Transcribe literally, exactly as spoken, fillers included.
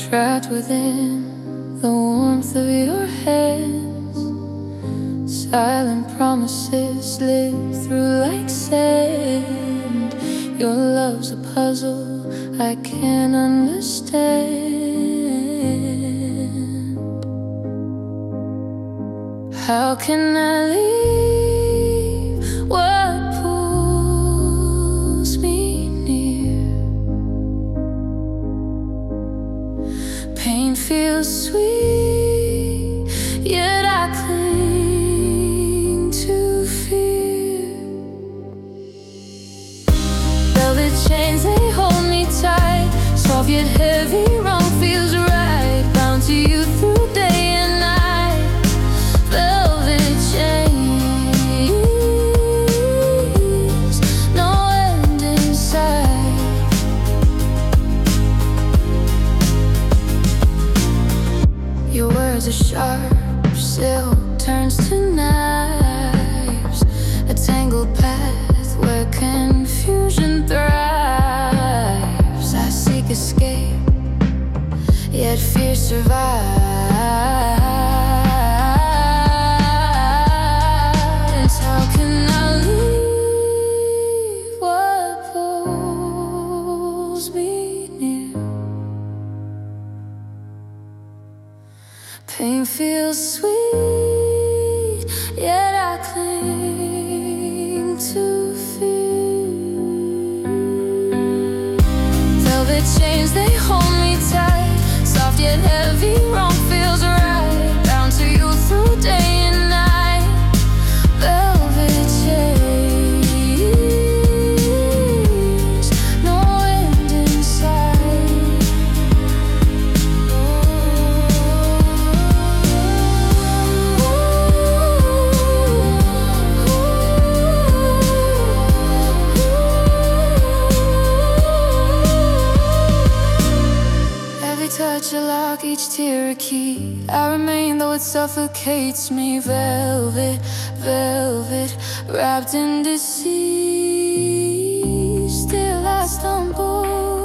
trapped within the warmth of your hands. Silent promises slip through like sand. Your love's a puzzle I can't understand. How can I leave what pulls me near? Pain feels sweet, yet I cling to fear. Velvet chains, they hold me tight. Soft yet heavy, wrong feels right. Bound to you through day and night. Velvet chains, no end in sight. Your words are sharp, silk turns to knives. A tangled path where confusion thrives. I seek escape, yet fear survives. How can I leave what pulls me near? Pain feels sweet, yet I cling to fear. Velvet chains, they hold me tight. Soft yet heavy, wrong feels right. Bound to you through day and night. Velvet chains, no end in sight. Every touch a lock, each tear a key. I remain though it suffocates me. Velvet, velvet, wrapped in deceit. Still I stumble